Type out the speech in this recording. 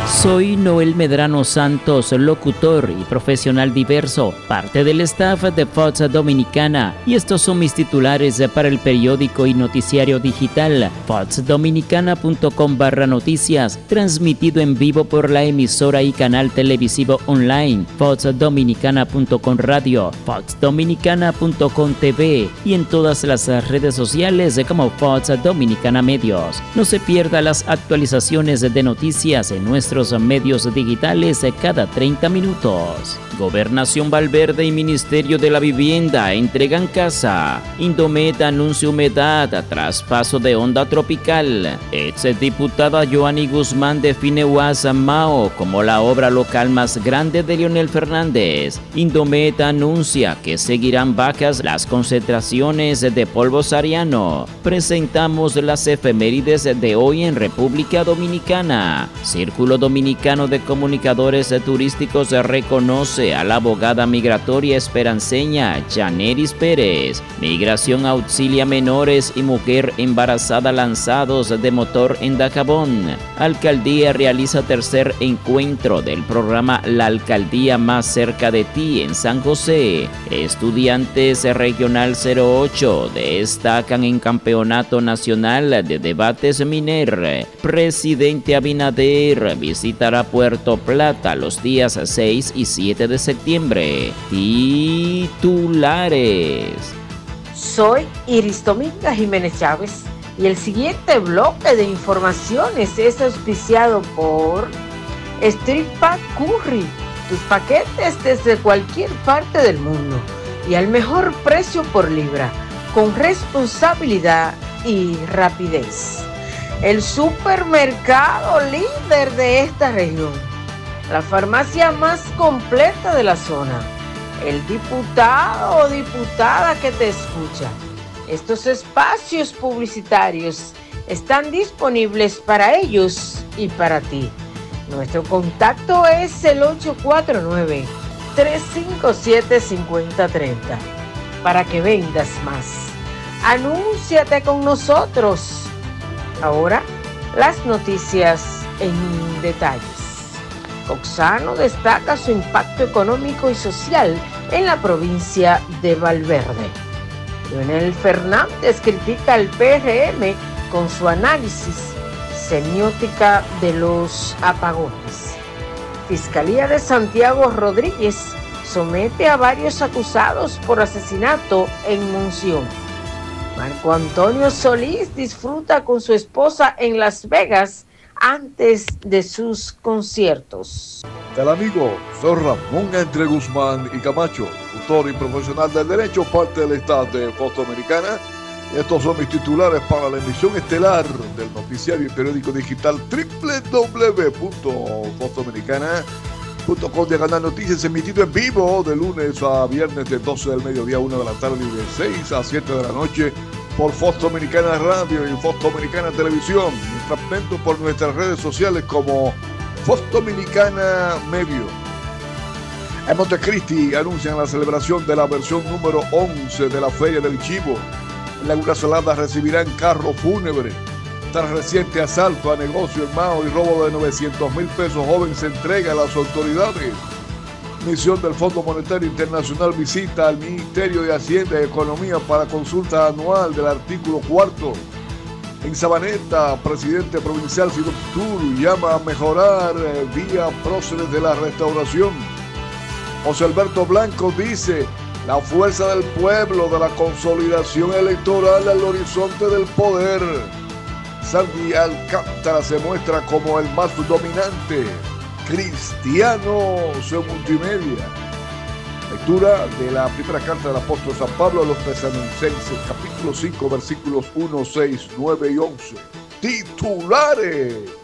Soy Noel Medrano Santos, locutor y profesional diverso, parte del staff de Fox Dominicana, y estos son mis titulares para el periódico y noticiario digital foxdominicana.com/noticias, transmitido en vivo por la emisora y canal televisivo online foxdominicana.com radio, foxdominicana.com TV y en todas las redes sociales como Fox Dominicana Medios. No se pierda las actualizaciones de noticias en nuestros medios digitales cada 30 minutos. Gobernación Valverde y Ministerio de la Vivienda entregan casa. Indomet anuncia humedad tras paso de onda tropical. Exdiputada Joanny Guzmán define Mao como la obra local más grande de Leonel Fernández. Indomet anuncia que seguirán bajas las concentraciones de polvo sahariano. Presentamos las efemérides de hoy en República Dominicana. Círculo Dominicano de Comunicadores Turísticos reconoce a la abogada migratoria esperanceña Janeris Pérez. Migración auxilia menores y mujer embarazada lanzados de motor en Dajabón. Alcaldía realiza tercer encuentro del programa La Alcaldía Más Cerca de Ti en San José. Estudiantes Regional 08 destacan en Campeonato Nacional de Debates Miner. Presidente Abinader visitará Puerto Plata los días 6 y 7 de septiembre. Titulares. Soy Iris Dominga Jiménez Chávez y el siguiente bloque de informaciones es auspiciado por Street Pack Curry, tus paquetes desde cualquier parte del mundo y al mejor precio por libra, con responsabilidad y rapidez. El supermercado líder de esta región, la farmacia más completa de la zona, el diputado o diputada que te escucha. Estos espacios publicitarios están disponibles para ellos y para ti. Nuestro contacto es el 849-357-5030 para que vendas más. Anúnciate con nosotros. Ahora, las noticias en detalles. Oxano destaca su impacto económico y social en la provincia de Valverde. Leonel Fernández critica al PRM con su análisis semiótica de los apagones. Fiscalía de Santiago Rodríguez somete a varios acusados por asesinato en Monción. Marco Antonio Solís disfruta con su esposa en Las Vegas antes de sus conciertos. El amigo, soy Ramón Entre Guzmán y Camacho, autor y profesional del derecho, parte del staff de Fox Dominicana. Estos son mis titulares para la emisión estelar del noticiario y periódico digital www.foxdominicana.com Noticias, emitido en vivo de lunes a viernes de 12 del mediodía a 1 de la tarde y de 6 a 7 de la noche por Fox Dominicana Radio y Fox Dominicana Televisión, transmitiendo por nuestras redes sociales como Fox Dominicana Medio. En Montecristi anuncian la celebración de la versión número 11 de la Feria del Chivo. En Laguna Salada recibirán carro fúnebre. Tras reciente asalto a negocio en Mao y robo de 900,000 pesos, joven se entrega a las autoridades. Misión del Fondo Monetario Internacional visita al Ministerio de Hacienda y Economía para consulta anual del artículo 4. En Sabaneta, presidente provincial Sidon Tur llama a mejorar vía próceres de la restauración. José Alberto Blanco dice: la fuerza del pueblo, de la consolidación electoral al horizonte del poder. Sandy Alcántara se muestra como el más dominante. Cristianos en multimedia. Lectura de la primera carta del apóstol San Pablo a los Tesalonicenses, capítulo 5, versículos 1, 6, 9 y 11. Titulares.